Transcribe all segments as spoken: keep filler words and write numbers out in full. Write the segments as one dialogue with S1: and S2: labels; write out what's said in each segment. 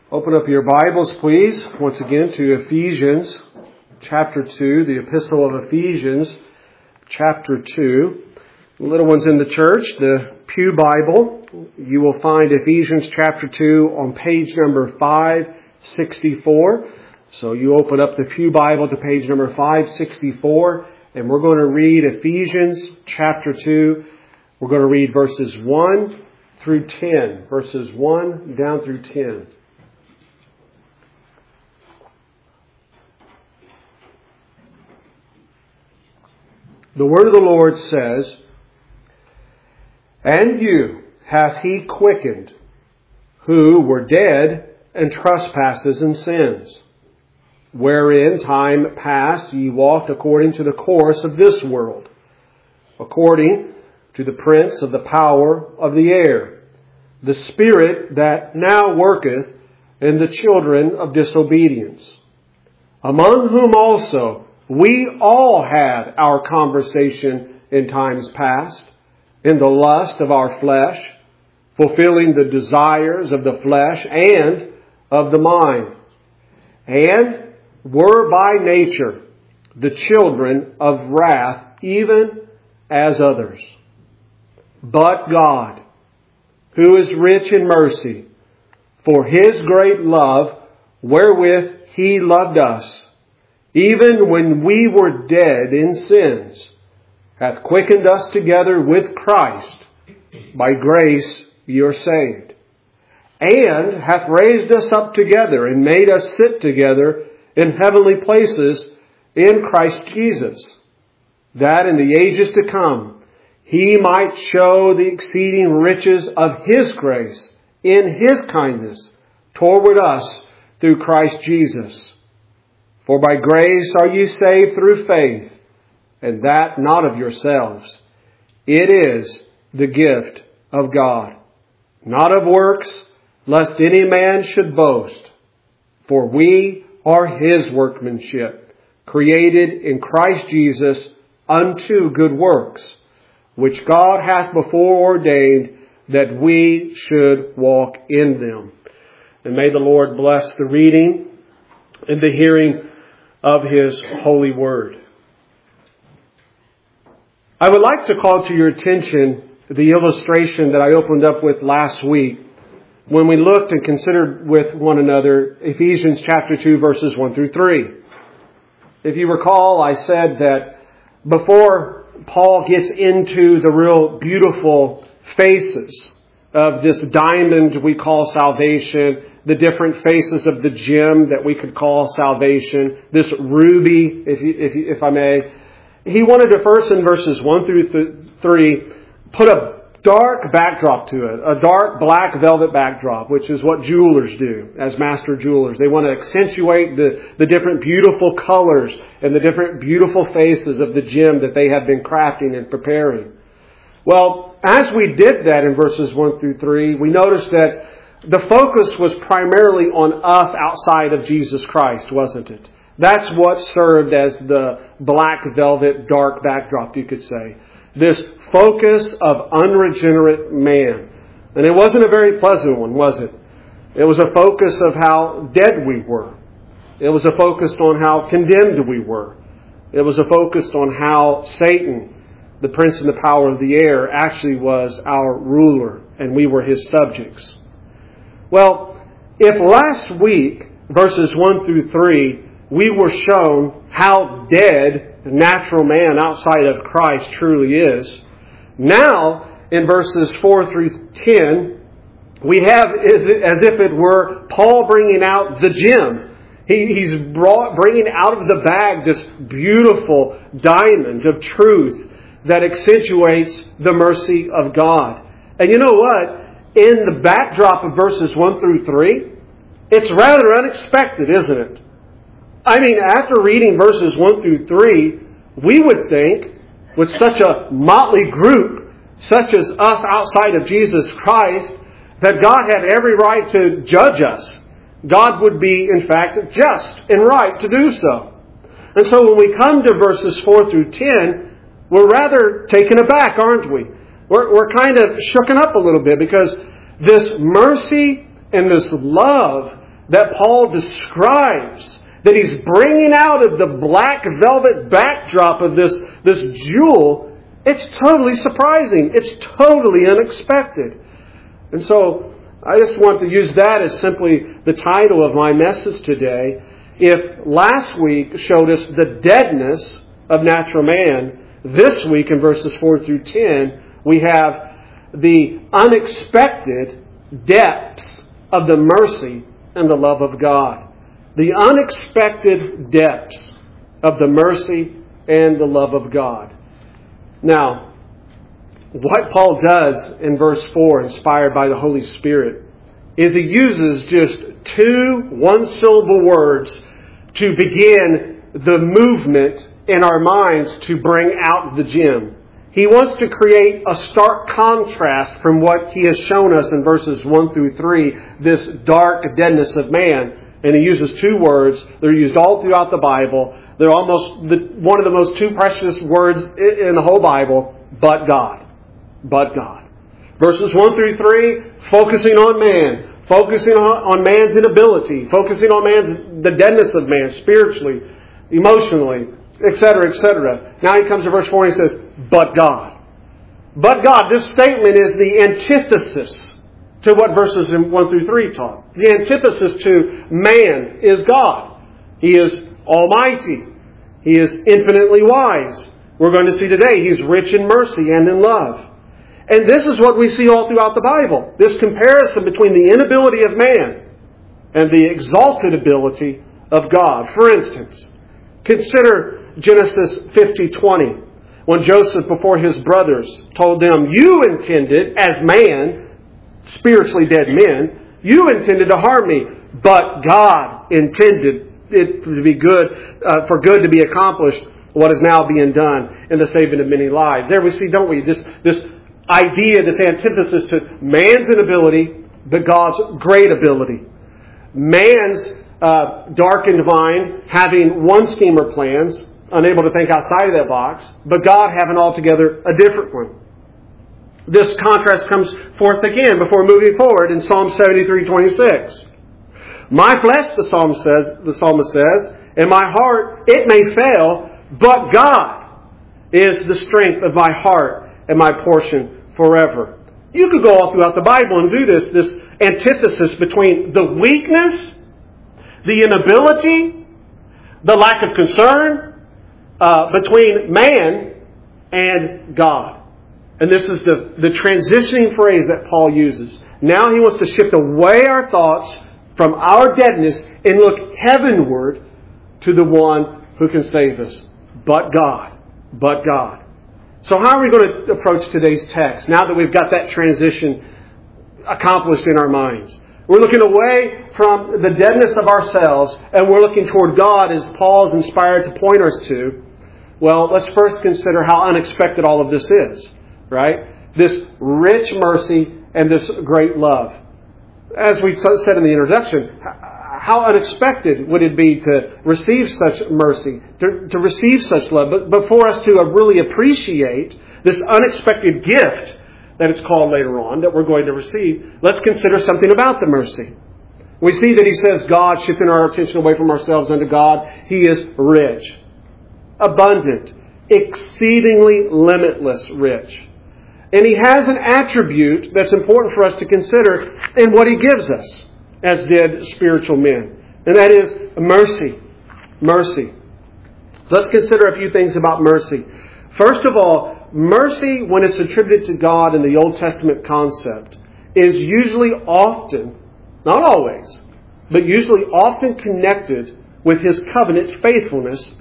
S1: Open up your Bibles, please, once again to Ephesians chapter two, the Epistle of Ephesians chapter two. The little ones in the church, the Pew Bible, you will find Ephesians chapter two on page number five sixty-four. So you open up the Pew Bible to page number five sixty-four, and we're going to read Ephesians chapter two. We're going to read verses one through ten, verses one down through ten. The word of the Lord says, "And you hath he quickened, who were dead in trespasses and sins, wherein time past ye walked according to the course of this world, according to the prince of the power of the air, the spirit that now worketh in the children of disobedience, among whom also we all had our conversation in times past, in the lust of our flesh, fulfilling the desires of the flesh and of the mind, and were by nature the children of wrath, even as others. But God, who is rich in mercy, for His great love wherewith He loved us, even when we were dead in sins, hath quickened us together with Christ. By grace ye are saved. And hath raised us up together and made us sit together in heavenly places in Christ Jesus, that in the ages to come He might show the exceeding riches of His grace in His kindness toward us through Christ Jesus. For by grace are ye saved through faith, and that not of yourselves. It is the gift of God, not of works, lest any man should boast. For we are His workmanship, created in Christ Jesus unto good works, which God hath before ordained that we should walk in them." And may the Lord bless the reading and the hearing of His holy word. I would like to call to your attention the illustration that I opened up with last week when we looked and considered with one another Ephesians chapter two verses one through three. If you recall, I said that before Paul gets into the real beautiful faces of this diamond we call salvation, the different faces of the gem that we could call salvation, this ruby, if you, if, you, if I may. He wanted to first in verses one through th- three put a dark backdrop to it, a dark black velvet backdrop, which is what jewelers do as master jewelers. They want to accentuate the, the different beautiful colors and the different beautiful faces of the gem that they have been crafting and preparing. Well, as we did that in verses one through three, we noticed that the focus was primarily on us outside of Jesus Christ, wasn't it? That's what served as the black velvet dark backdrop, you could say. This focus of unregenerate man. And it wasn't a very pleasant one, was it? It was a focus of how dead we were. It was a focus on how condemned we were. It was a focus on how Satan, the prince and the power of the air, actually was our ruler and we were his subjects. Well, if last week, verses one through three, we were shown how dead the natural man outside of Christ truly is, now in verses four through ten, we have as if it were Paul bringing out the gem. He, he's brought, bringing out of the bag this beautiful diamond of truth that accentuates the mercy of God. And you know what? In the backdrop of verses one through three, it's rather unexpected, isn't it? I mean, after reading verses one through three, we would think, with such a motley group, such as us outside of Jesus Christ, that God had every right to judge us. God would be, in fact, just and right to do so. And so when we come to verses four through ten, we're rather taken aback, aren't we? We're, we're kind of shooken up a little bit because this mercy and this love that Paul describes, that he's bringing out of the black velvet backdrop of this, this jewel, it's totally surprising. It's totally unexpected. And so I just want to use that as simply the title of my message today. If last week showed us the deadness of natural man, this week in verses four through ten, we have the unexpected depths of the mercy and the love of God. The unexpected depths of the mercy and the love of God. Now, what Paul does in verse four, inspired by the Holy Spirit, is he uses just two one-syllable words to begin the movement in our minds to bring out the gem. He wants to create a stark contrast from what he has shown us in verses one through three, this dark deadness of man. And he uses two words. They're used all throughout the Bible. They're almost the, one of the most two precious words in the whole Bible, but God. But God. Verses one through three, focusing on man, focusing on, on man's inability, focusing on man's the deadness of man spiritually, emotionally, et cetera, et cetera. Now he comes to verse four and he says, but God. But God. This statement is the antithesis to what verses one through three taught. The antithesis to man is God. He is almighty. He is infinitely wise. We're going to see today He's rich in mercy and in love. And this is what we see all throughout the Bible. This comparison between the inability of man and the exalted ability of God. For instance, consider Genesis fifty twenty. When Joseph, before his brothers, told them, you intended, as man, spiritually dead men, you intended to harm me, but God intended it to be good, uh, for good to be accomplished, what is now being done in the saving of many lives. There we see, don't we, this, this idea, this antithesis to man's inability, but God's great ability. Man's uh, darkened mind having one scheme or plans, unable to think outside of that box, but God having altogether a different one. This contrast comes forth again before moving forward in Psalm seventy-three twenty-six. My flesh, the psalm says, the psalmist says, and my heart, it may fail, but God is the strength of my heart and my portion forever. You could go all throughout the Bible and do this, this antithesis between the weakness, the inability, the lack of concern, uh, between man and God. And this is the, the transitioning phrase that Paul uses. Now he wants to shift away our thoughts from our deadness and look heavenward to the one who can save us. But God. But God. So how are we going to approach today's text now that we've got that transition accomplished in our minds? We're looking away from the deadness of ourselves and we're looking toward God as Paul's inspired to point us to. Well, let's first consider how unexpected all of this is. Right? This rich mercy and this great love. As we said in the introduction, how unexpected would it be to receive such mercy, to, to receive such love, but, but for us to really appreciate this unexpected gift that it's called later on that we're going to receive, let's consider something about the mercy. We see that he says God, shifting our attention away from ourselves unto God, He is rich, abundant, exceedingly limitless rich. And He has an attribute that's important for us to consider in what He gives us, as did spiritual men. And that is mercy. Mercy. Let's consider a few things about mercy. First of all, mercy, when it's attributed to God in the Old Testament concept, is usually often, not always, but usually often connected with His covenant faithfulness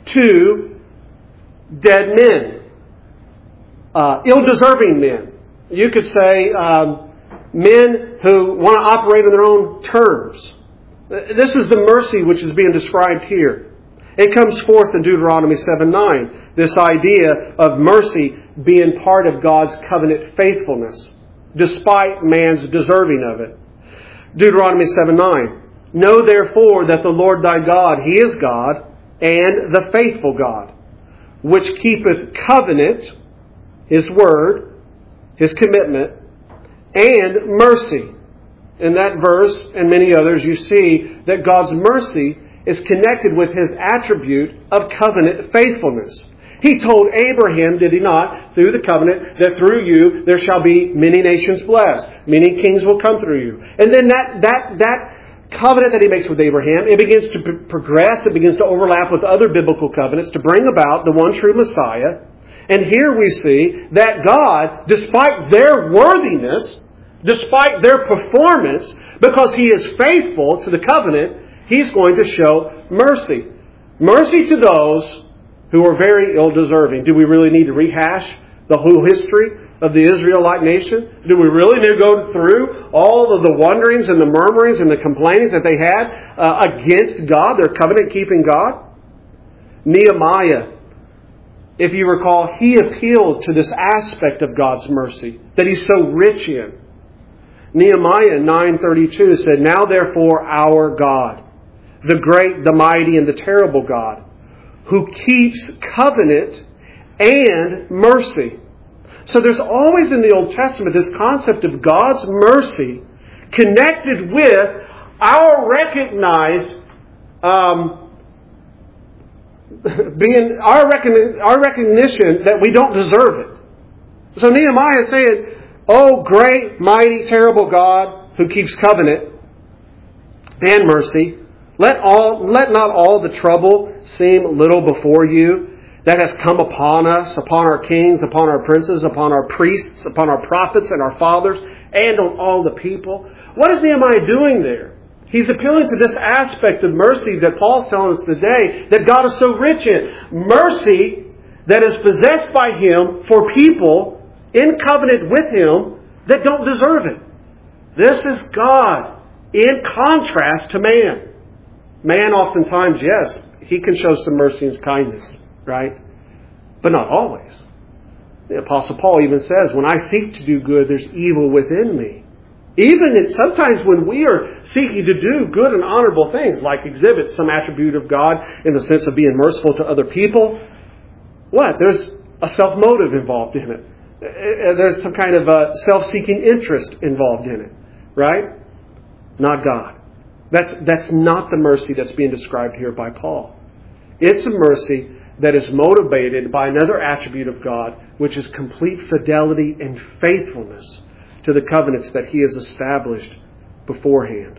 S1: to dead men. Uh, ill-deserving men. You could say um, men who want to operate on their own terms. This is the mercy which is being described here. It comes forth in Deuteronomy seven nine. This idea of mercy being part of God's covenant faithfulness, despite man's deserving of it. Deuteronomy seven nine. Know therefore that the Lord thy God, He is God, and the faithful God, which keepeth covenant, His word, His commitment, and mercy In that verse and many others, you see that God's mercy is connected with His attribute of covenant faithfulness. He told Abraham, did He not, through the covenant, that through you there shall be many nations blessed. Many kings will come through you. And then that that that covenant that He makes with Abraham, it begins to p- progress, it begins to overlap with other biblical covenants to bring about the one true Messiah. And here we see that God, despite their worthiness, despite their performance, because He is faithful to the covenant, He's going to show mercy. Mercy to those who are very ill-deserving. Do we really need to rehash the whole history of the Israelite nation? Do we really need to go through all of the wonderings and the murmurings and the complainings that they had uh, against God, their covenant-keeping God? Nehemiah, if you recall, he appealed to this aspect of God's mercy that He's so rich in. Nehemiah nine thirty-two said, "Now therefore our God, the great, the mighty, and the terrible God, who keeps covenant and mercy." So there's always in the Old Testament this concept of God's mercy connected with our recognized um, being our, recogni- our recognition that we don't deserve it. So Nehemiah is saying, "Oh, great, mighty, terrible God who keeps covenant and mercy, let all let not all the trouble seem little before you that has come upon us, upon our kings, upon our princes, upon our priests, upon our prophets and our fathers, and on all the people." What is Nehemiah doing there? He's appealing to this aspect of mercy that Paul's telling us today that God is so rich in. Mercy that is possessed by Him for people in covenant with Him that don't deserve it. This is God in contrast to man. Man oftentimes, yes, he can show some mercy and kindness, right? But not always. The Apostle Paul even says, when I seek to do good, there's evil within me. Even in, sometimes when we are seeking to do good and honorable things, like exhibit some attribute of God in the sense of being merciful to other people, what? There's a self-motive involved in it. There's some kind of a self-seeking interest involved in it, right? Not God. That's, that's not the mercy that's being described here by Paul. It's a mercy that is motivated by another attribute of God, which is complete fidelity and faithfulness to the covenants that He has established beforehand.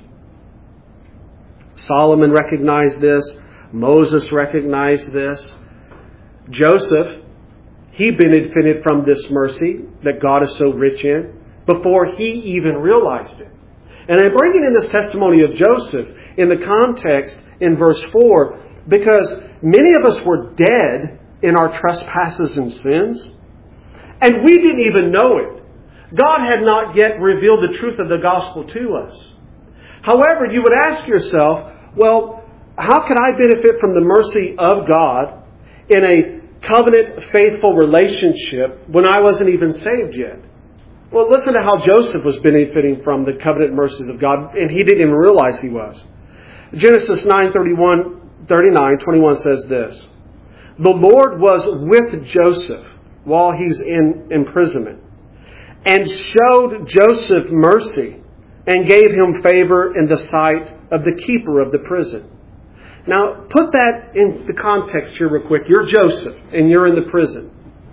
S1: Solomon recognized this. Moses recognized this. Joseph, he benefited from this mercy that God is so rich in before he even realized it. And I'm bringing in this testimony of Joseph in the context in verse four because many of us were dead in our trespasses and sins, and we didn't even know it. God had not yet revealed the truth of the gospel to us. However, you would ask yourself, well, how can I benefit from the mercy of God in a covenant, faithful relationship when I wasn't even saved yet? Well, listen to how Joseph was benefiting from the covenant mercies of God, and he didn't even realize he was. Genesis nine thirty-one, thirty-nine, twenty-one says this: "The Lord was with Joseph while he's in imprisonment, and showed Joseph mercy, and gave him favor in the sight of the keeper of the prison." Now, put that in the context here real quick. You're Joseph, and you're in the prison.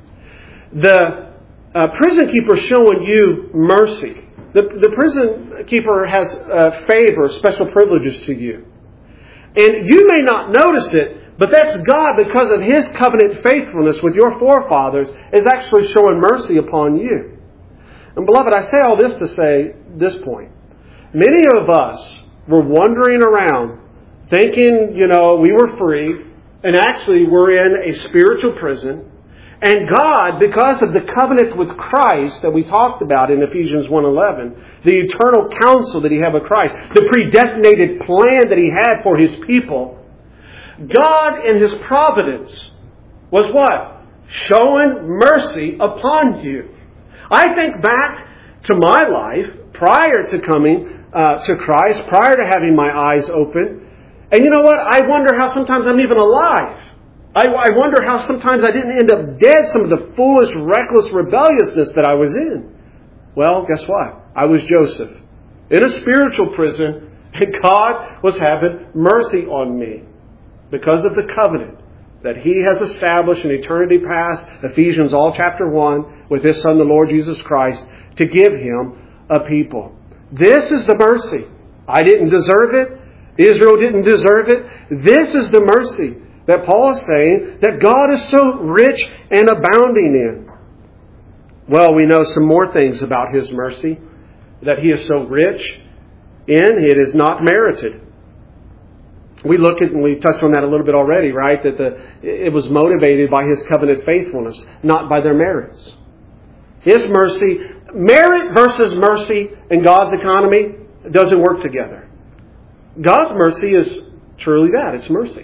S1: The uh, prison keeper showing you mercy. The, the prison keeper has uh, favor, special privileges to you. And you may not notice it, but that's God, because of His covenant faithfulness with your forefathers, is actually showing mercy upon you. And beloved, I say all this to say this point. Many of us were wandering around thinking, you know, we were free, and actually we're in a spiritual prison. And God, because of the covenant with Christ that we talked about in Ephesians one eleven, the eternal counsel that He had with Christ, the predestinated plan that He had for His people, God in His providence was what? Showing mercy upon you. I think back to my life prior to coming uh, to Christ, prior to having my eyes open. And you know what? I wonder how sometimes I'm even alive. I, I wonder how sometimes I didn't end up dead, some of the foolish, reckless rebelliousness that I was in. Well, guess what? I was Joseph. in a spiritual prison, and God was having mercy on me because of the covenant that He has established in eternity past, Ephesians all chapter one, with His Son, the Lord Jesus Christ, to give Him a people. This is the mercy. I didn't deserve it. Israel didn't deserve it. This is the mercy that Paul is saying that God is so rich and abounding in. Well, we know some more things about His mercy. That He is so rich in, it is not merited. We look at, and we touched on that a little bit already, right? That the it was motivated by His covenant faithfulness, not by their merits. His mercy, merit versus mercy in God's economy doesn't work together. God's mercy is truly that. It's mercy.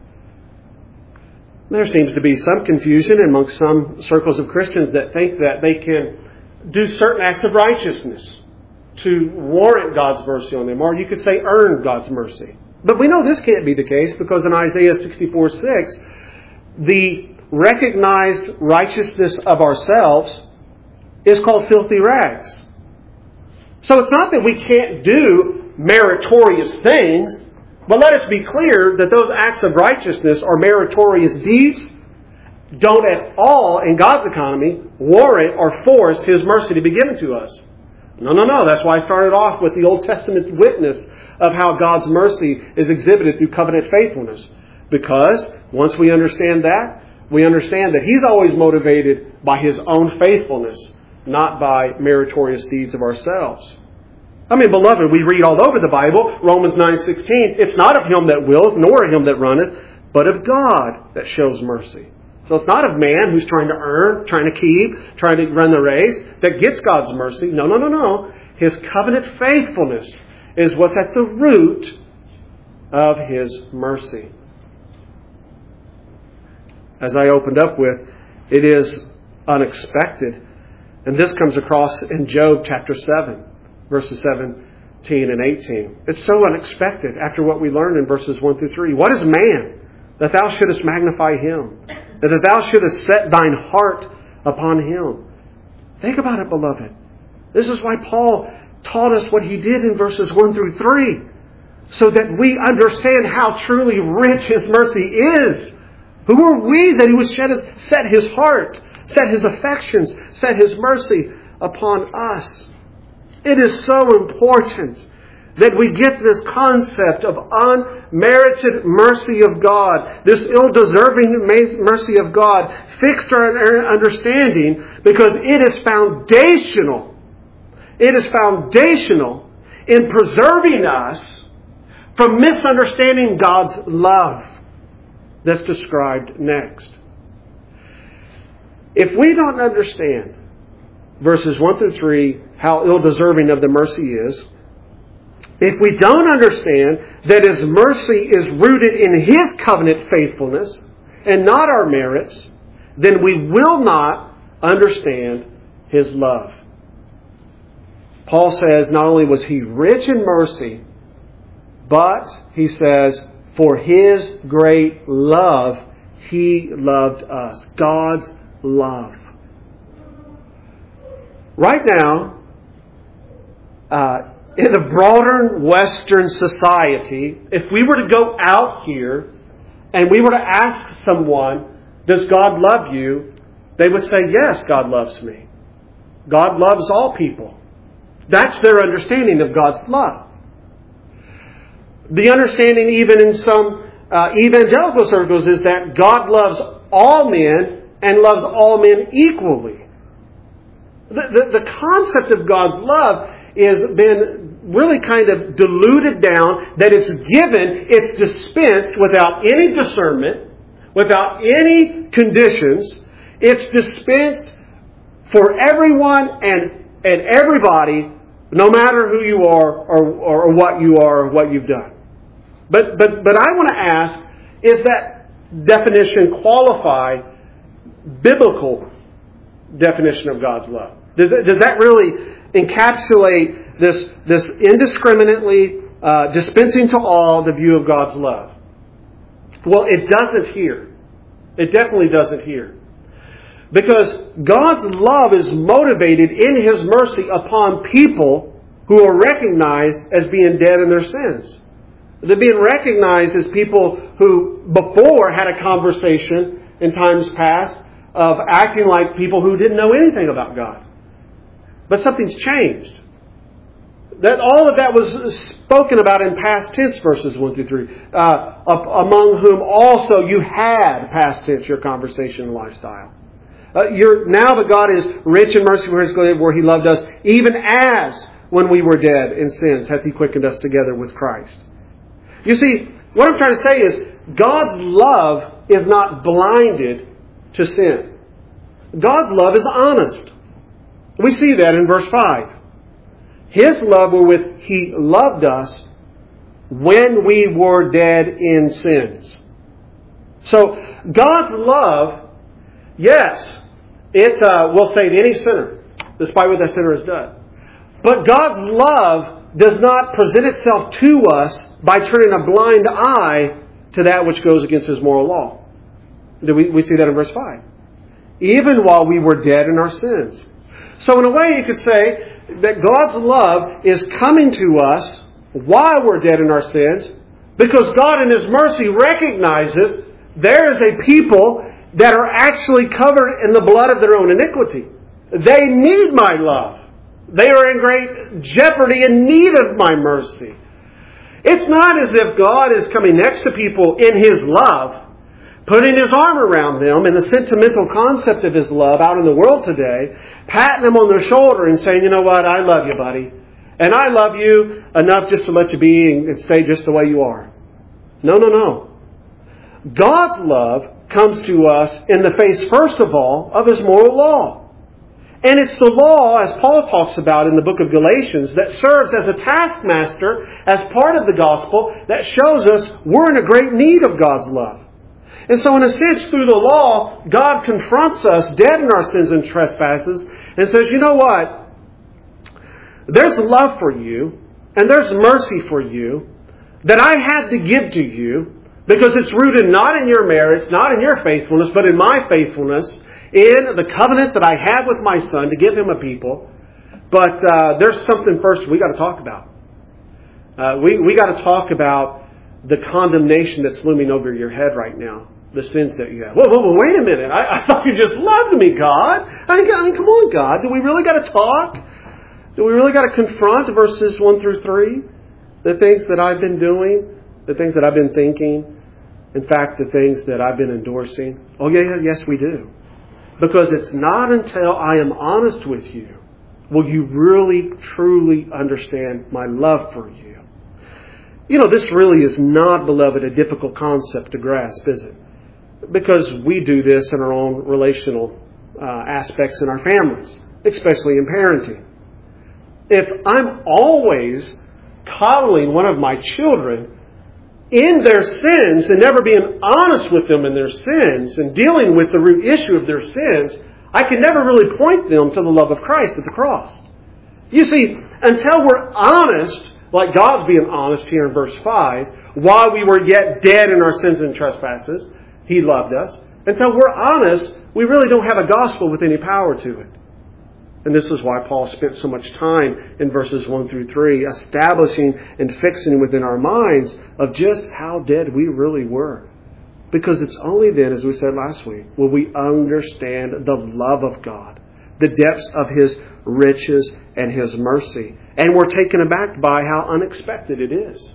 S1: There seems to be some confusion amongst some circles of Christians that think that they can do certain acts of righteousness to warrant God's mercy on them, or you could say earn God's mercy. But we know this can't be the case because in Isaiah sixty-four six, the recognized righteousness of ourselves is called filthy rags. So it's not that we can't do meritorious things, but let us be clear that those acts of righteousness or meritorious deeds don't at all, in God's economy, warrant or force His mercy to be given to us. No, no, no. That's why I started off with the Old Testament witness of how God's mercy is exhibited through covenant faithfulness. Because once we understand that, we understand that He's always motivated by His own faithfulness, not by meritorious deeds of ourselves. I mean, beloved, we read all over the Bible, Romans nine sixteen, it's not of him that willeth, nor of him that runneth, but of God that shows mercy. So it's not of man who's trying to earn, trying to keep, trying to run the race, that gets God's mercy. No, no, no, no. His covenant faithfulness is what's at the root of His mercy. As I opened up with, it is unexpected. And this comes across in Job chapter seven, verses seventeen and eighteen. It's so unexpected after what we learned in verses one through three. What is man that thou shouldest magnify him? That thou shouldest set thine heart upon him? Think about it, beloved. This is why Paul taught us what he did in verses one through three. So that we understand how truly rich His mercy is. Who are we that He would shed his, set His heart, set His affections, set His mercy upon us? It is so important that we get this concept of unmerited mercy of God, this ill-deserving mercy of God, fixed our understanding, because it is foundational. It is foundational in preserving us from misunderstanding God's love that's described next. If we don't understand verses one through three, how ill-deserving of the mercy is, if we don't understand that His mercy is rooted in His covenant faithfulness and not our merits, then we will not understand His love. Paul says not only was He rich in mercy, but he says, for His great love, He loved us. God's love. Right now, uh, in the broader Western society, if we were to go out here and we were to ask someone, does God love you? They would say, yes, God loves me. God loves all people. That's their understanding of God's love. The understanding even in some uh, evangelical circles is that God loves all men and loves all men equally. The, the, the concept of God's love has been really kind of diluted down, that it's given, it's dispensed without any discernment, without any conditions. It's dispensed for everyone and, and everybody, no matter who you are or, or what you are or what you've done. But, but, but I want to ask, is that definition qualify biblical definition of God's love? Does that, does that really encapsulate this, this indiscriminately uh, dispensing to all the view of God's love? Well, it doesn't here. It definitely doesn't here. Because God's love is motivated in His mercy upon people who are recognized as being dead in their sins. They're being recognized as people who before had a conversation in times past of acting like people who didn't know anything about God. But something's changed. That all of that was spoken about in past tense, verses one through three. Uh, among whom also you had, past tense, your conversation and lifestyle. Uh, you're, now that God is rich in mercy for His good, where He loved us, even as when we were dead in sins, hath He quickened us together with Christ. You see, what I'm trying to say is, God's love is not blinded to sin. God's love is honest. We see that in verse five. His love wherewith He loved us when we were dead in sins. So, God's love, yes, it uh, will save any sinner, despite what that sinner has done. But God's love does not present itself to us by turning a blind eye to that which goes against His moral law. We, we see that in verse five. Even while we were dead in our sins. So in a way you could say that God's love is coming to us while we're dead in our sins, because God in His mercy recognizes there is a people that are actually covered in the blood of their own iniquity. They need my love. They are in great jeopardy and need of my mercy. It's not as if God is coming next to people in His love, putting His arm around them in the sentimental concept of His love out in the world today, patting them on their shoulder and saying, you know what, I love you, buddy. And I love you enough just to let you be and stay just the way you are. No, no, no. God's love comes to us in the face, first of all, of His moral law. And it's the law, as Paul talks about in the book of Galatians, that serves as a taskmaster, as part of the gospel, that shows us we're in a great need of God's love. And so in a sense, through the law, God confronts us dead in our sins and trespasses and says, you know what? There's love for you and there's mercy for you that I had to give to you because it's rooted not in your merits, not in your faithfulness, but in my faithfulness, in the covenant that I have with my Son to give Him a people. But uh, there's something first we got to talk about. Uh, we we got to talk about the condemnation that's looming over your head right now. The sins that you have. Whoa, whoa, whoa, wait a minute. I, I thought you just loved me, God. I mean, I mean, come on, God. Do we really got to talk? Do we really got to confront verses one through three? The things that I've been doing? The things that I've been thinking? In fact, the things that I've been endorsing? Oh, yeah, yeah, yes, we do. Because it's not until I am honest with you will you really, truly understand my love for you. You know, this really is not, beloved, a difficult concept to grasp, is it? Because we do this in our own relational uh, aspects in our families, especially in parenting. If I'm always coddling one of my children in their sins and never being honest with them in their sins and dealing with the root issue of their sins, I can never really point them to the love of Christ at the cross. You see, until we're honest, like God's being honest here in verse five, while we were yet dead in our sins and trespasses, He loved us. Until we're honest, we really don't have a gospel with any power to it. And this is why Paul spent so much time in verses one through three establishing and fixing within our minds of just how dead we really were. Because it's only then, as we said last week, will we understand the love of God, the depths of His riches and His mercy. And we're taken aback by how unexpected it is.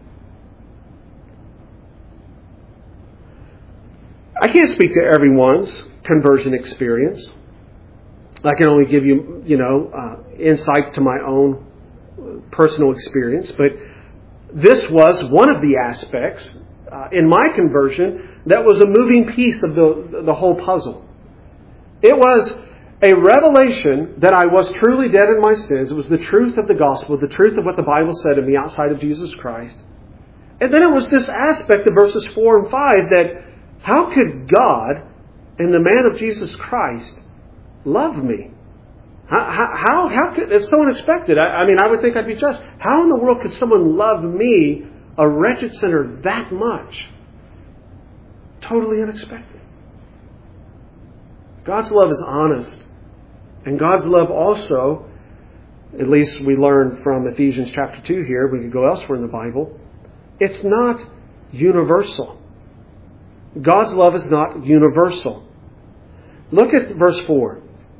S1: I can't speak to everyone's conversion experience. I can only give you, you know, uh, insights to my own personal experience. But this was one of the aspects uh, in my conversion that was a moving piece of the, the whole puzzle. It was a revelation that I was truly dead in my sins. It was the truth of the gospel, the truth of what the Bible said of me outside of Jesus Christ. And then it was this aspect of verses four and five that how could God and the man of Jesus Christ love me? How, how, how could, it's so unexpected. I, I mean, I would think I'd be judged. How in the world could someone love me, a wretched sinner, that much? Totally unexpected. God's love is honest. And God's love also at least we learn from Ephesians chapter two here, we could go elsewhere in the Bible, it's not universal. God's love is not universal. Look at verse four.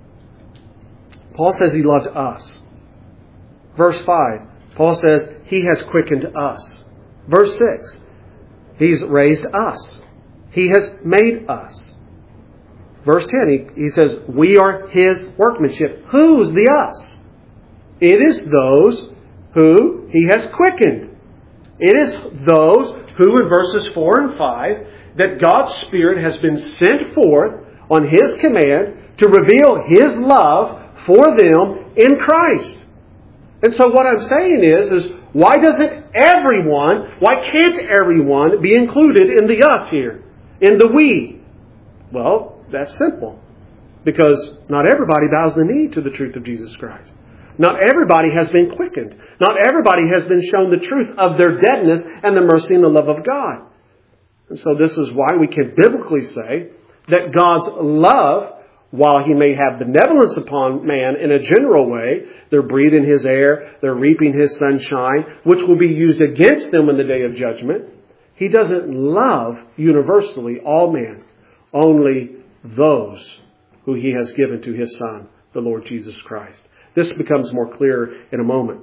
S1: Paul says He loved us. Verse five, Paul says He has quickened us. Verse six, He's raised us. He has made us. Verse ten, he, he says, we are His workmanship. Who's the us? It is those who He has quickened. It is those who, in verses four and five, that God's Spirit has been sent forth on His command to reveal His love for them in Christ. And so what I'm saying is, is why doesn't everyone, why can't everyone be included in the us here, in the we? Well, that's simple. Because not everybody bows the knee to the truth of Jesus Christ. Not everybody has been quickened. Not everybody has been shown the truth of their deadness and the mercy and the love of God. And so this is why we can biblically say that God's love, while He may have benevolence upon man in a general way, they're breathing His air, they're reaping His sunshine, which will be used against them in the day of judgment. He doesn't love universally all men, only those who He has given to His Son, the Lord Jesus Christ. This becomes more clear in a moment.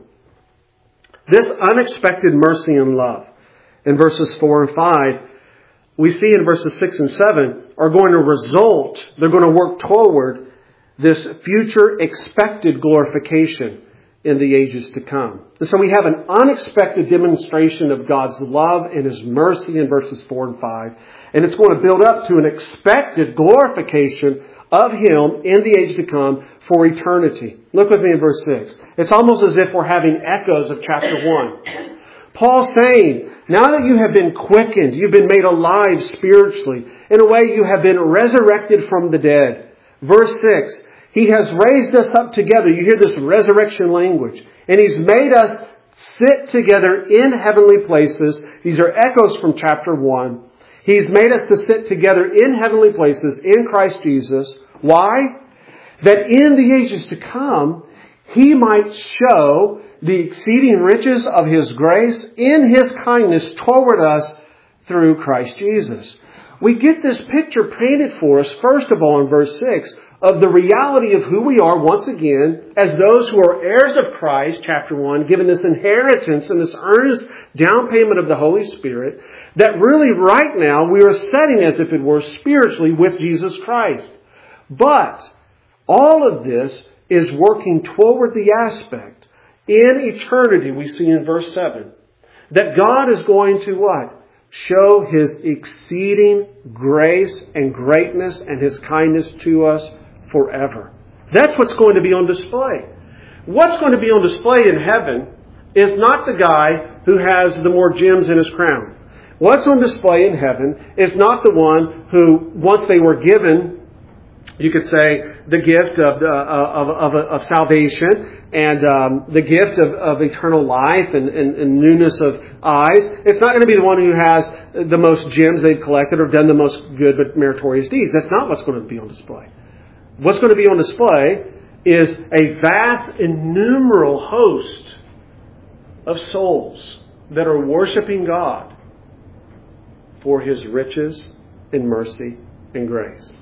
S1: This unexpected mercy and love in verses four and five, we see in verses six and seven, are going to result, they're going to work toward this future expected glorification in the ages to come. And so we have an unexpected demonstration of God's love and His mercy in verses four and five. And it's going to build up to an expected glorification of Him in the age to come for eternity. Look with me in verse six. It's almost as if we're having echoes of chapter one. Paul saying, now that you have been quickened, you've been made alive spiritually. In a way, you have been resurrected from the dead. Verse six, He has raised us up together. You hear this resurrection language. And He's made us sit together in heavenly places. These are echoes from chapter one. He's made us to sit together in heavenly places in Christ Jesus. Why? That in the ages to come, He might show the exceeding riches of His grace in His kindness toward us through Christ Jesus. We get this picture painted for us, first of all, in verse six, of the reality of who we are once again as those who are heirs of Christ, chapter one, given this inheritance and this earnest down payment of the Holy Spirit, that really right now we are setting, as if it were, spiritually with Jesus Christ. But all of this is working toward the aspect in eternity, we see in verse seven, that God is going to what? Show His exceeding grace and greatness and His kindness to us forever. That's what's going to be on display. What's going to be on display in heaven is not the guy who has the more gems in his crown. What's on display in heaven is not the one who, once they were given, you could say, the gift of, uh, of, of, of salvation and um, the gift of, of eternal life and, and, and newness of eyes. It's not going to be the one who has the most gems they've collected or done the most good but meritorious deeds. That's not what's going to be on display. What's going to be on display is a vast, innumerable host of souls that are worshiping God for His riches and mercy and grace.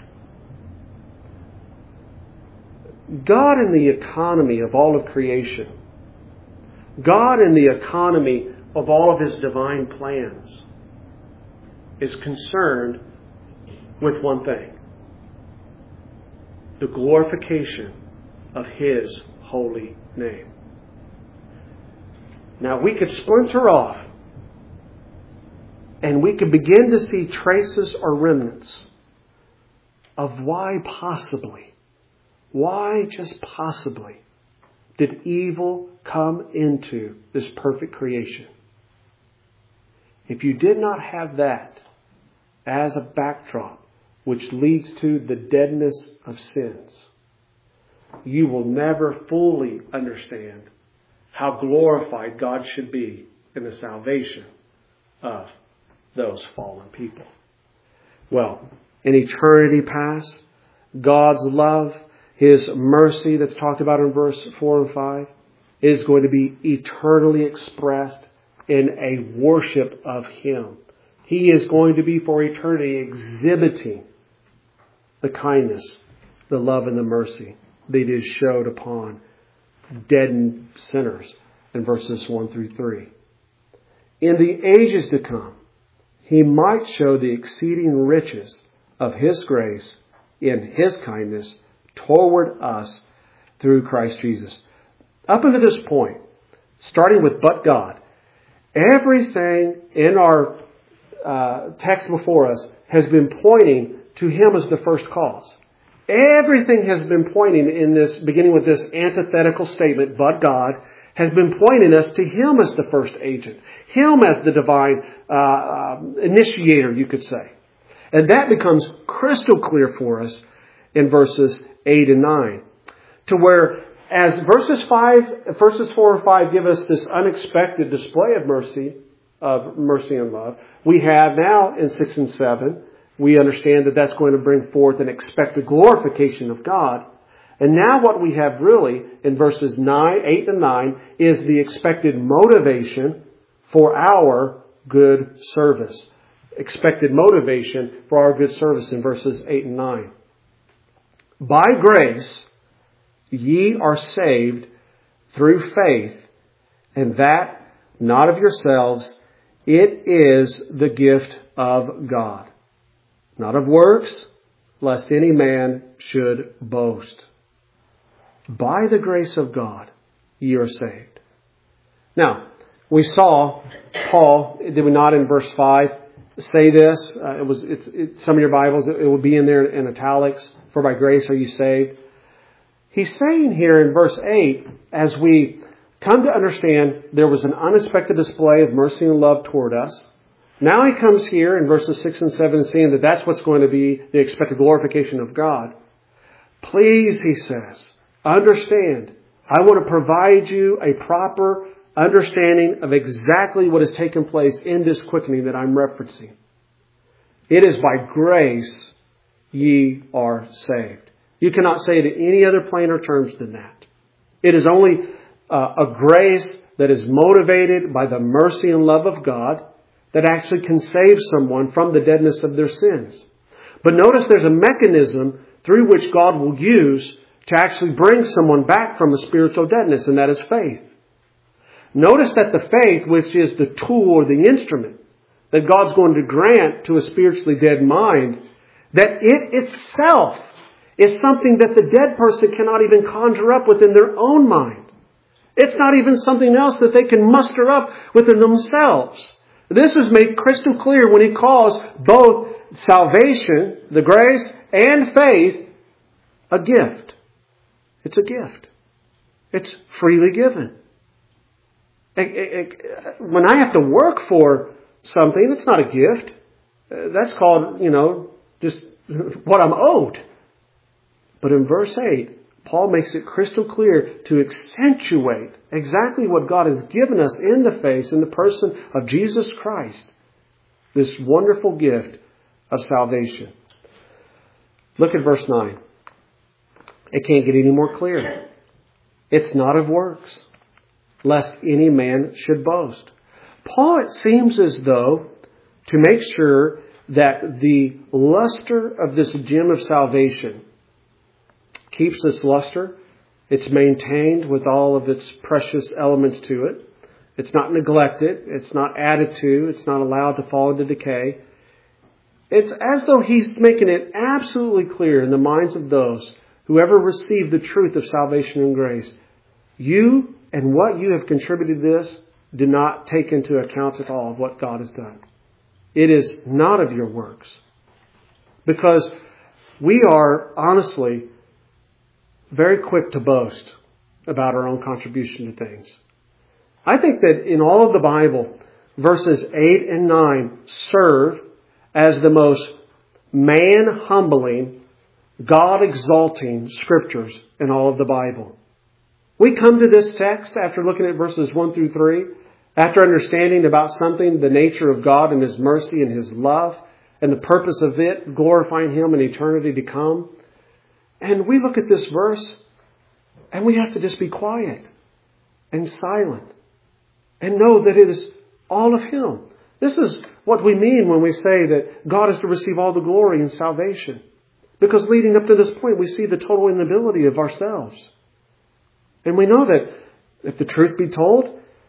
S1: God in the economy of all of creation, God in the economy of all of His divine plans, is concerned with one thing: the glorification of His holy name. Now we could splinter off and we could begin to see traces or remnants of why possibly, why just possibly did evil come into this perfect creation? If you did not have that as a backdrop, which leads to the deadness of sins, you will never fully understand how glorified God should be in the salvation of those fallen people. Well, in eternity past, God's love, His mercy that's talked about in verse four and five, is going to be eternally expressed in a worship of Him. He is going to be for eternity exhibiting the kindness, the love, and the mercy that He has showed upon deadened sinners in verses one through three. In the ages to come, He might show the exceeding riches of His grace in His kindness toward us through Christ Jesus. Up until this point, starting with but God, everything in our uh, text before us has been pointing to Him as the first cause. Everything has been pointing in this, beginning with this antithetical statement, but God, has been pointing us to Him as the first agent. Him as the divine uh, uh, initiator, you could say. And that becomes crystal clear for us in verses eight and nine. To where, as verses five, verses four and five give us this unexpected display of mercy, of mercy and love, we have now in six and seven, we understand that that's going to bring forth an expected glorification of God. And now what we have really in verses nine, eight and nine is the expected motivation for our good service. Expected motivation for our good service in verses eight and nine. By grace, ye are saved through faith, and that not of yourselves, it is the gift of God. Not of works, lest any man should boast. By the grace of God, ye are saved. Now, we saw Paul, did we not, in verse five, say this? Uh, it was it's, it, some of your Bibles, it, it will be in there in italics. For by grace are you saved. He's saying here in verse eight, as we come to understand there was an unexpected display of mercy and love toward us. Now he comes here in verses six and seven saying that that's what's going to be the expected glorification of God. Please, he says, understand, I want to provide you a proper understanding of exactly what has taken place in this quickening that I'm referencing. It is by grace ye are saved. You cannot say it in any other plainer terms than that. It is only uh, a grace that is motivated by the mercy and love of God that actually can save someone from the deadness of their sins. But notice there's a mechanism through which God will use to actually bring someone back from a spiritual deadness, and that is faith. Notice that the faith, which is the tool or the instrument that God's going to grant to a spiritually dead mind, that it itself is something that the dead person cannot even conjure up within their own mind. It's not even something else that they can muster up within themselves. This is made crystal clear when he calls both salvation, the grace, and faith a gift. It's a gift. It's freely given. It, it, it, when I have to work for something, it's not a gift. That's called, you know, just what I'm owed. But in verse eight, Paul makes it crystal clear to accentuate exactly what God has given us in the face, in the person of Jesus Christ. This wonderful gift of salvation. Look at verse nine. It can't get any more clear. It's not of works, lest any man should boast. Paul, it seems as though, to make sure that the luster of this gem of salvation keeps its luster, it's maintained with all of its precious elements to it. It's not neglected. It's not added to. It's not allowed to fall into decay. It's as though he's making it absolutely clear in the minds of those who ever received the truth of salvation and grace. You and what you have contributed to this do not take into account at all of what God has done. It is not of your works. Because we are honestly very quick to boast about our own contribution to things. I think that in all of the Bible, verses eight and nine serve as the most man-humbling, God-exalting scriptures in all of the Bible. We come to this text after looking at verses one through three, after understanding about something, the nature of God and His mercy and His love, and the purpose of it, glorifying Him in eternity to come. And we look at this verse, and we have to just be quiet. and silent and know that it is all of Him. This is what we mean when we say that God is to receive all the glory in salvation. Because leading up to this point, we see the total inability of ourselves. And we know that if the truth be told,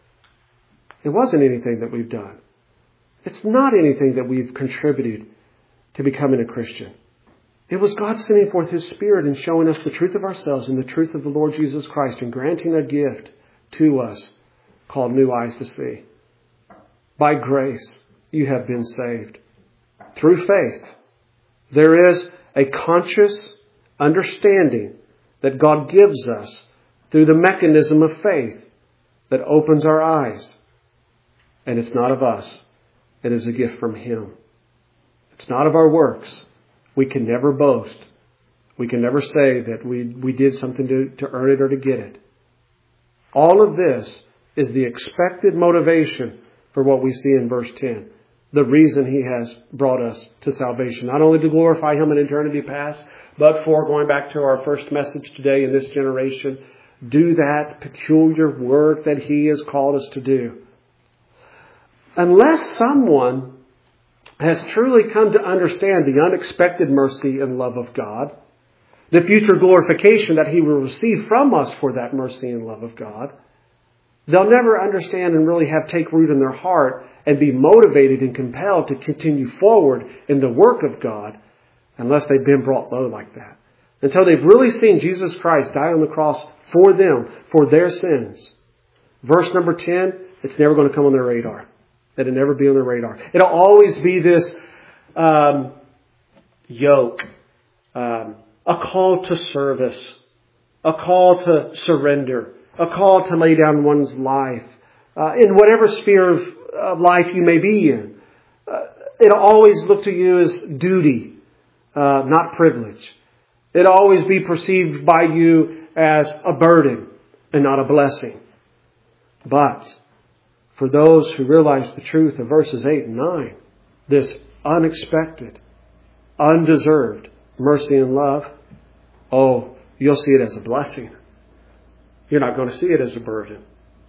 S1: it wasn't anything that we've done. It's not anything that we've contributed to becoming a Christian. It was God sending forth His Spirit and showing us the truth of ourselves and the truth of the Lord Jesus Christ and granting a gift to us called new eyes to see. By grace, you have been saved. Through faith, there is a conscious understanding that God gives us through the mechanism of faith that opens our eyes. And it's not of us. It is a gift from Him. It's not of our works. We can never boast. We can never say that we, we did something to, to earn it or to get it. All of this is the expected motivation for what we see in verse ten. The reason He has brought us to salvation. Not only to glorify Him in eternity past, but for, going back to our first message today in this generation, do that peculiar work that He has called us to do. Unless someone has truly come to understand the unexpected mercy and love of God, the future glorification that He will receive from us for that mercy and love of God, they'll never understand and really have take root in their heart and be motivated and compelled to continue forward in the work of God unless they've been brought low like that. Until they've really seen Jesus Christ die on the cross for them, for their sins. Verse number ten, it's never going to come on their radar. It'll never be on their radar. It'll always be this um, yoke, um, a call to service, a call to surrender, a call to lay down one's life uh, in whatever sphere of, of life you may be in. Uh, it'll always look to you as duty, uh, not privilege. It'll always be perceived by you as a burden and not a blessing. But for those who realize the truth of verses eight and nine, this unexpected, undeserved mercy and love, oh, you'll see it as a blessing. You're not going to see it as a burden.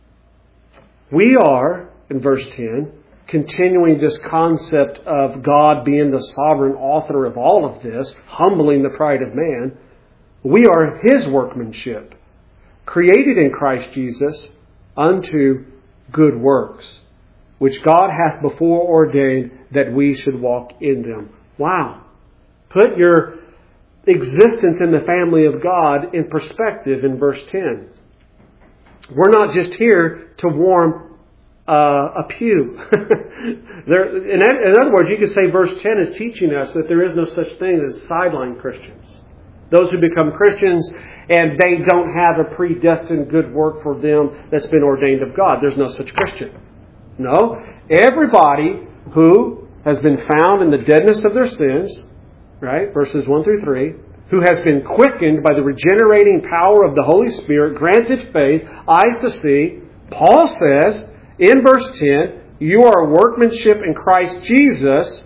S1: We are, in verse ten, continuing this concept of God being the sovereign author of all of this, humbling the pride of man. We are His workmanship, created in Christ Jesus unto good works, which God hath before ordained that we should walk in them. Wow. Put your existence in the family of God in perspective in verse ten. We're not just here to warm uh, a pew. there, in, in other words, you could say verse ten is teaching us that there is no such thing as sideline Christians. Those who become Christians and they don't have a predestined good work for them that's been ordained of God. There's no such Christian. No. Everybody who has been found in the deadness of their sins, right, verses one through three, who has been quickened by the regenerating power of the Holy Spirit, granted faith, eyes to see, Paul says in verse ten, you are a workmanship in Christ Jesus.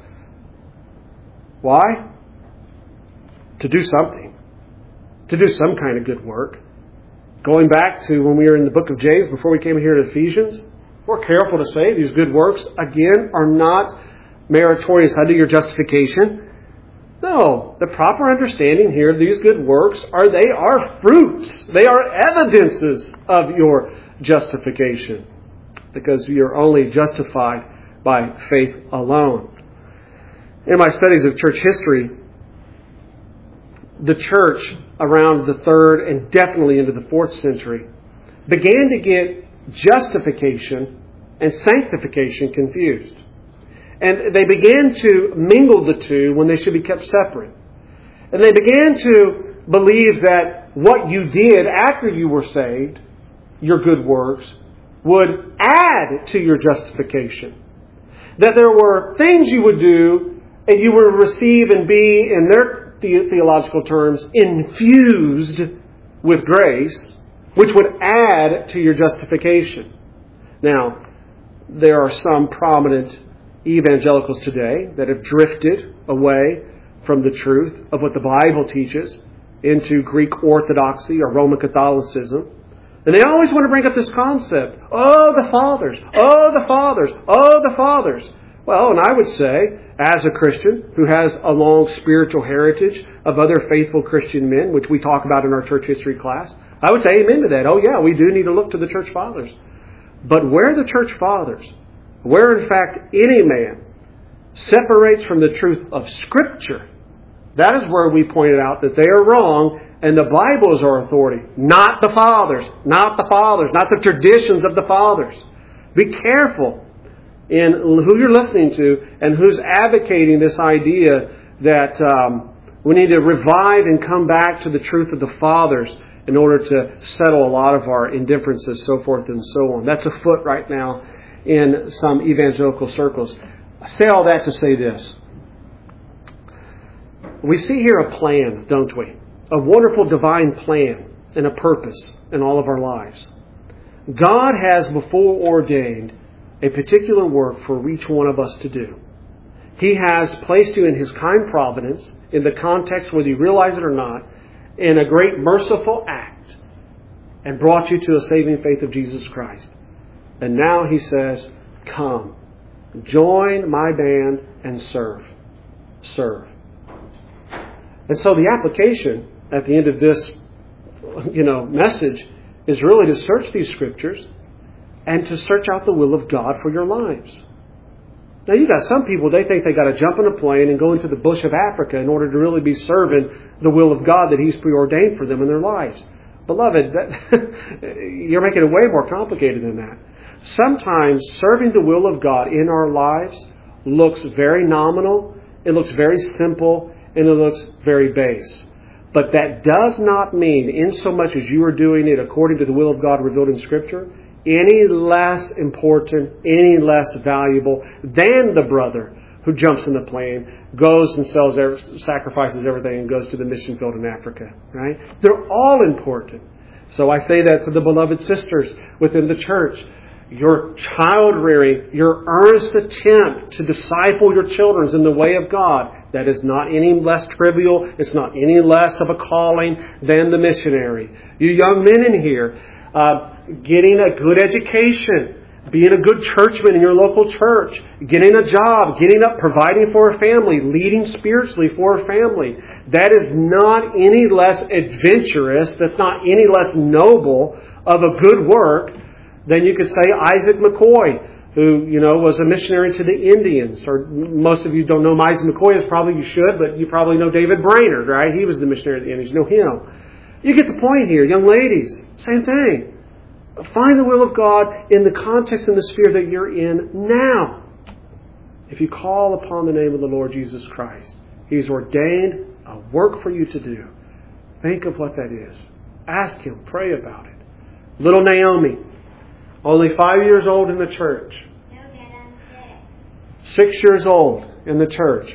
S1: Why? To do something. To do some kind of good work. Going back to when we were in the book of James, before we came here to Ephesians, we're careful to say these good works, again, are not meritorious unto your justification. No, the proper understanding here of these good works are they are fruits. They are evidences of your justification. Because you're only justified by faith alone. In my studies of church history, the church around the third and definitely into the fourth century began to get justification and sanctification confused. And they began to mingle the two when they should be kept separate. And they began to believe that what you did after you were saved, your good works, would add to your justification. That there were things you would do and you would receive and be, in their theological terms, infused with grace, which would add to your justification. Now, there are some prominent evangelicals today that have drifted away from the truth of what the Bible teaches into Greek Orthodoxy or Roman Catholicism. And they always want to bring up this concept. Oh, the fathers. Oh, the fathers. Oh, the fathers. Well, and I would say, as a Christian who has a long spiritual heritage of other faithful Christian men, which we talk about in our church history class, I would say amen to that. Oh, yeah, we do need to look to the church fathers. But where the church fathers, where in fact any man separates from the truth of Scripture, that is where we pointed out that they are wrong, and the Bible is our authority, not the fathers, not the fathers, not the traditions of the fathers. Be careful in who you're listening to and who's advocating this idea that um, we need to revive and come back to the truth of the fathers in order to settle a lot of our indifferences, so forth and so on. That's afoot right now in some evangelical circles. I say all that to say this. We see here a plan, don't we? A wonderful divine plan and a purpose in all of our lives. God has before ordained a particular work for each one of us to do. He has placed you in His kind providence, in the context whether you realize it or not, in a great merciful act, and brought you to a saving faith of Jesus Christ. And now He says, come, join my band and serve. Serve. And so the application at the end of this, you know, message is really to search these Scriptures and to search out the will of God for your lives. Now, you got some people, they think they got to jump in a plane and go into the bush of Africa in order to really be serving the will of God that He's preordained for them in their lives. Beloved, that, you're making it way more complicated than that. Sometimes serving the will of God in our lives looks very nominal, it looks very simple, and it looks very base. But that does not mean, in so much as you are doing it according to the will of God revealed in Scripture, any less important, any less valuable than the brother who jumps in the plane, goes and sells, sacrifices everything and goes to the mission field in Africa. Right? They're all important. So I say that to the beloved sisters within the church. Your child rearing, your earnest attempt to disciple your children in the way of God, that is not any less trivial. It's not any less of a calling than the missionary. You young men in here, uh, getting a good education, being a good churchman in your local church, getting a job, getting up, providing for a family, leading spiritually for a family. That is not any less adventurous, that's not any less noble of a good work than you could say Isaac McCoy, who, you know, was a missionary to the Indians. Or most of you don't know Isaac McCoy, is probably you should, but you probably know David Brainerd, right? He was the missionary to the Indians. You know him. You get the point here. Young ladies, same thing. Find the will of God in the context and the sphere that you're in now. If you call upon the name of the Lord Jesus Christ, He's ordained a work for you to do. Think of what that is. Ask Him. Pray about it. Little Naomi, only five years old in the church. Six years old in the church.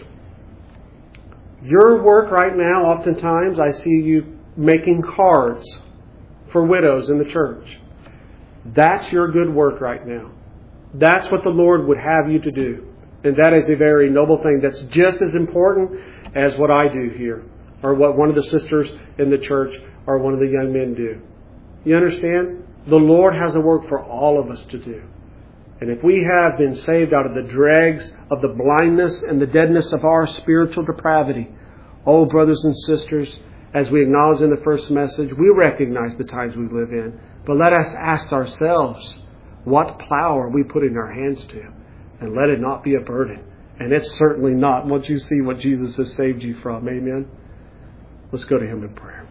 S1: Your work right now, oftentimes, I see you making cards for widows in the church. That's your good work right now. That's what the Lord would have you to do. And that is a very noble thing. That's just as important as what I do here, or what one of the sisters in the church or one of the young men do. You understand? The Lord has a work for all of us to do. And if we have been saved out of the dregs of the blindness and the deadness of our spiritual depravity, oh, brothers and sisters, as we acknowledged in the first message, we recognize the times we live in. But let us ask ourselves, what plow are we putting our hands to? And let it not be a burden. And it's certainly not once you see what Jesus has saved you from. Amen? Let's go to Him in prayer.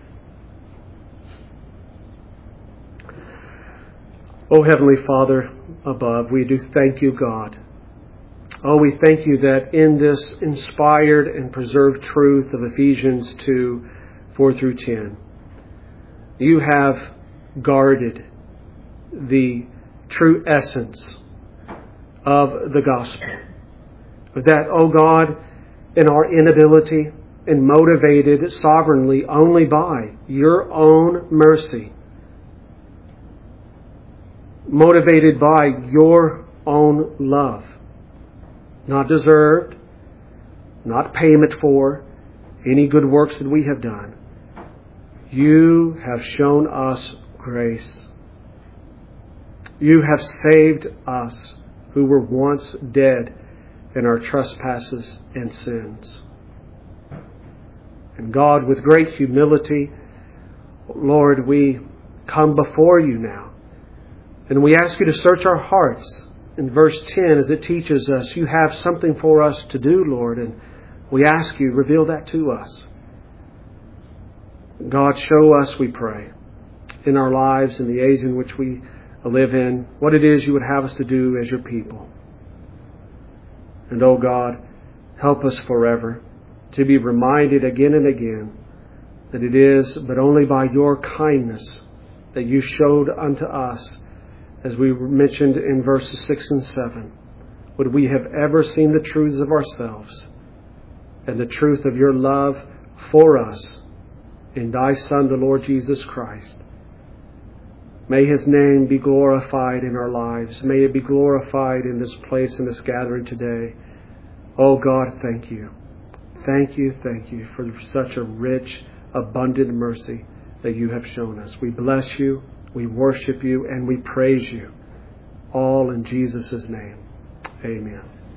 S1: Oh, Heavenly Father above, we do thank You, God. Oh, we thank You that in this inspired and preserved truth of Ephesians two, four through ten, You have guarded the true essence of the gospel. That, oh God, in our inability and motivated sovereignly only by Your own mercy, motivated by Your own love, not deserved, not payment for any good works that we have done, You have shown us grace. You have saved us who were once dead in our trespasses and sins. And God, with great humility, Lord, we come before you now. And we ask you to search our hearts. In verse ten, as it teaches us, you have something for us to do, Lord. And we ask you, reveal that to us. God, show us, we pray, in our lives, in the age in which we live in, what it is you would have us to do as your people. And, oh God, help us forever to be reminded again and again that it is but only by your kindness that you showed unto us, as we mentioned in verses six and seven, would we have ever seen the truths of ourselves and the truth of your love for us in thy Son, the Lord Jesus Christ. May his name be glorified in our lives. May it be glorified in this place, in this gathering today. Oh God, thank you. Thank you, thank you for such a rich, abundant mercy that you have shown us. We bless you, we worship you, and we praise you. All in Jesus' name. Amen.